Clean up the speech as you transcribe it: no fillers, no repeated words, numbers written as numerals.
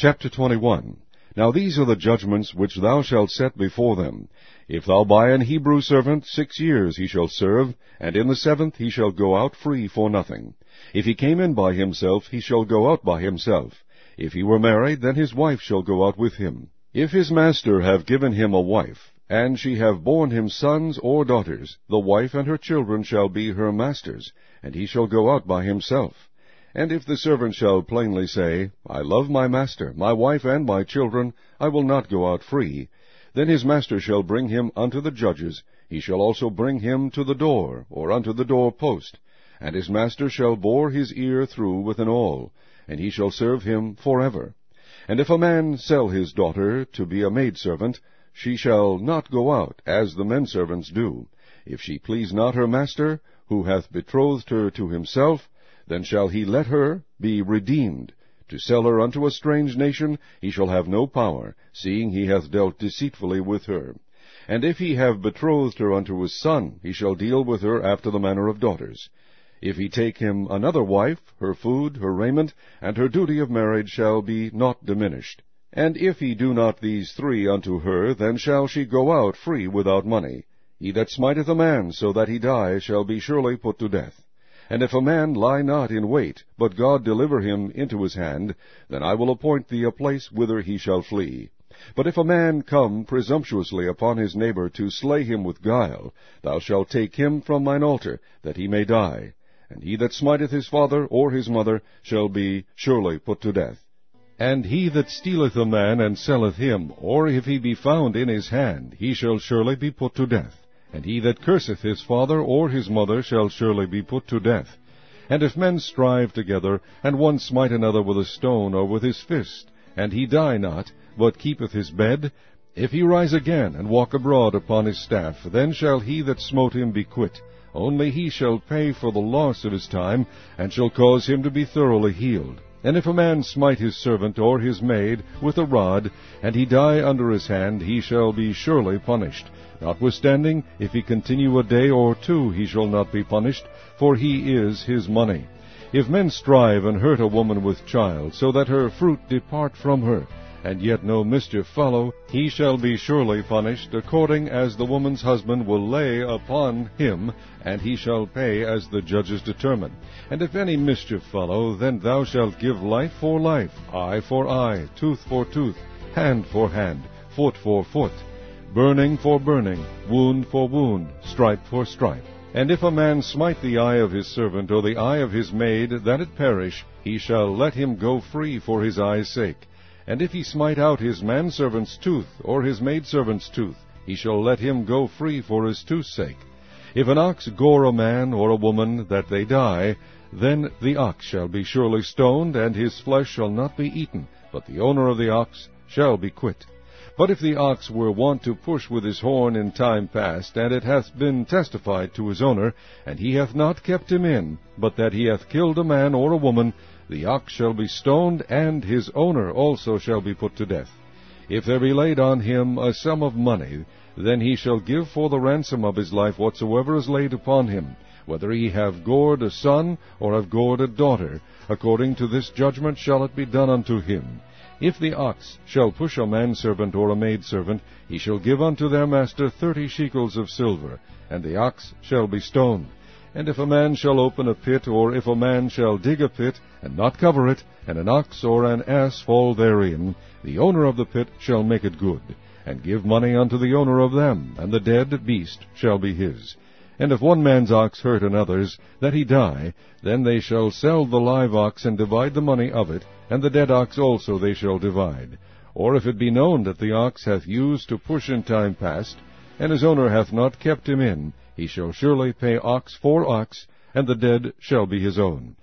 Chapter 21. Now these are the judgments which thou shalt set before them. If thou buy an Hebrew servant, 6 years he shall serve, and in the 7th he shall go out free for nothing. If he came in by himself, he shall go out by himself. If he were married, then his wife shall go out with him. If his master have given him a wife, and she have borne him sons or daughters, the wife and her children shall be her master's, and he shall go out by himself. And if the servant shall plainly say, I love my master, my wife, and my children, I will not go out free, then his master shall bring him unto the judges, he shall also bring him to the door, or unto the door post, and his master shall bore his ear through with an awl, and he shall serve him forever. And if a man sell his daughter to be a maidservant, she shall not go out, as the menservants do. If she please not her master, who hath betrothed her to himself, then shall he let her be redeemed. To sell her unto a strange nation he shall have no power, seeing he hath dealt deceitfully with her. And if he have betrothed her unto his son, he shall deal with her after the manner of daughters. If he take him another wife, her food, her raiment, and her duty of marriage shall be not diminished. And if he do not these 3 unto her, then shall she go out free without money. He that smiteth a man so that he die shall be surely put to death. And if a man lie not in wait, but God deliver him into his hand, then I will appoint thee a place whither he shall flee. But if a man come presumptuously upon his neighbor to slay him with guile, thou shalt take him from mine altar, that he may die. And he that smiteth his father or his mother shall be surely put to death. And he that stealeth a man and selleth him, or if he be found in his hand, he shall surely be put to death. And he that curseth his father or his mother shall surely be put to death. And if men strive together, and one smite another with a stone or with his fist, and he die not, but keepeth his bed, if he rise again and walk abroad upon his staff, then shall he that smote him be quit. Only he shall pay for the loss of his time, and shall cause him to be thoroughly healed. And if a man smite his servant or his maid with a rod, and he die under his hand, he shall be surely punished. Notwithstanding, if he continue a day or 2, he shall not be punished, for he is his money. If men strive and hurt a woman with child, so that her fruit depart from her, and yet no mischief follow, he shall be surely punished, according as the woman's husband will lay upon him, and he shall pay as the judges determine. And if any mischief follow, then thou shalt give life for life, eye for eye, tooth for tooth, hand for hand, foot for foot, burning for burning, wound for wound, stripe for stripe. And if a man smite the eye of his servant, or the eye of his maid, that it perish, he shall let him go free for his eye's sake. And if he smite out his manservant's tooth, or his maidservant's tooth, he shall let him go free for his tooth's sake. If an ox gore a man or a woman, that they die, then the ox shall be surely stoned, and his flesh shall not be eaten, but the owner of the ox shall be quit. But if the ox were wont to push with his horn in time past, and it hath been testified to his owner, and he hath not kept him in, but that he hath killed a man or a woman, the ox shall be stoned, and his owner also shall be put to death. If there be laid on him a sum of money, then he shall give for the ransom of his life whatsoever is laid upon him, whether he have gored a son or have gored a daughter. According to this judgment shall it be done unto him. If the ox shall push a manservant or a maidservant, he shall give unto their master 30 shekels of silver, and the ox shall be stoned. And if a man shall open a pit, or if a man shall dig a pit, and not cover it, and an ox or an ass fall therein, the owner of the pit shall make it good, and give money unto the owner of them, and the dead beast shall be his. And if one man's ox hurt another's, that he die, then they shall sell the live ox, and divide the money of it, and the dead ox also they shall divide. Or if it be known that the ox hath used to push in time past, and his owner hath not kept him in, he shall surely pay ox for ox, and the dead shall be his own.